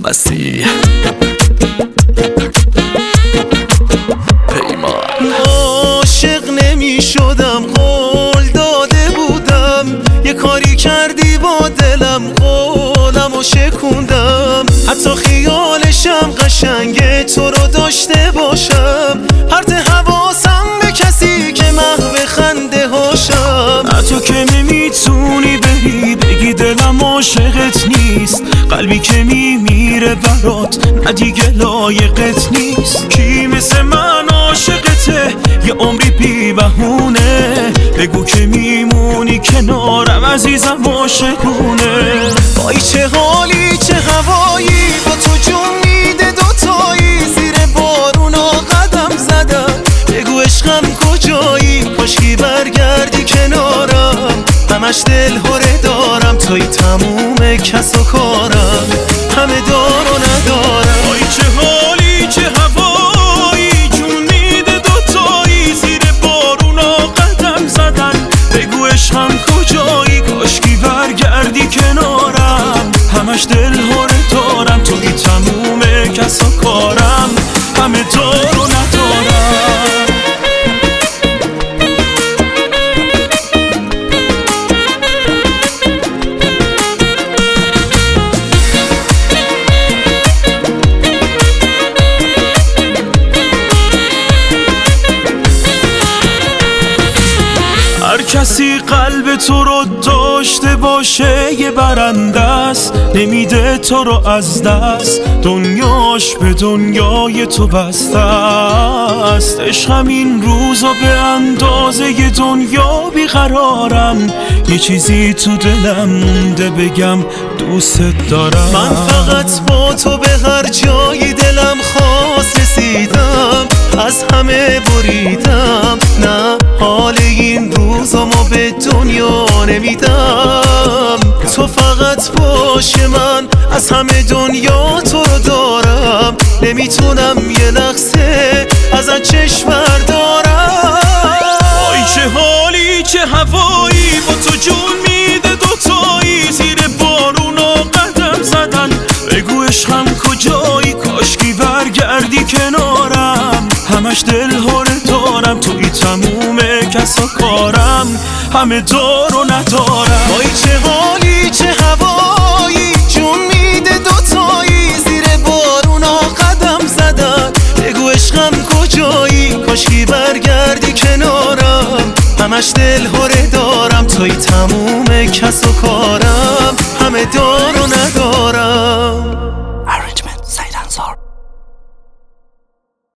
مسیح پیمان. عاشق نمی شدم، قول داده بودم، یه کاری کردی با دلم، قولمو شکوندم. حتی خیالشم قشنگه تو رو داشته باشم، پرت حواسم به کسی که محو خنده هاشم. تو که نمیتونی بری بگی دلم عاشقت نیست، قلبی که میمیره برات نه دیگه لایقت نیست. کی مثل من عاشقته یه عمری بی بهونه، بگو که میمونی کنارم عزیزم عاشقونه. وای چه حالی چه هوایی، با تو جون میده دوتایی، زیر بارونا قدم زدم، بگو عشقم کجایی، کاشکی برگردی کنارم، همش دل هره دارم، توی تموم کس و کارم، همه دار و ندارم. وای چه حالی چه هوایی، جون میده دوتایی، زیر بارونا قدم زدن، بگو عشقم کجایی، کاشکی برگردی کنارم، همش دل هره دارم، توی تموم کس و کارم، همه دار و ندارم. هر کسی قلب تو رو داشته باشه یه برنده است، نمیده تو رو از دست، دنیاش به دنیای تو بسته است. عشقم این روزا به اندازه ی دنیا بیقرارم، یه چیزی تو دلم مونده بگم دوست دارم. من فقط با تو به هر جایی دلم خواست رسیدم، از همه بریدم، نه حال این روزامو به دنیا نمیدم. تو فقط باشه، من از همه دنیا تو رو دارم، نمیتونم یه لحظه ازت چشم بردارم. وای چه حالی چه هوایی، با تو جون میده دوتایی، زیر بارونا قدم زدن، بگو عشقم کجایی، کاشکی برگردی کنارم، همش دل هره دارم، توی تموم کس و کارم، همه دار و ندارم. وای چه حالی چه هوایی، جون میده دوتایی، زیر بارونا قدم زدن، بگو عشقم کجایی، کاشکی برگردی کنارم، همش دل هره دارم، توی تموم کس و کارم، همه دار و ندارم. Arrangement سعید انصار.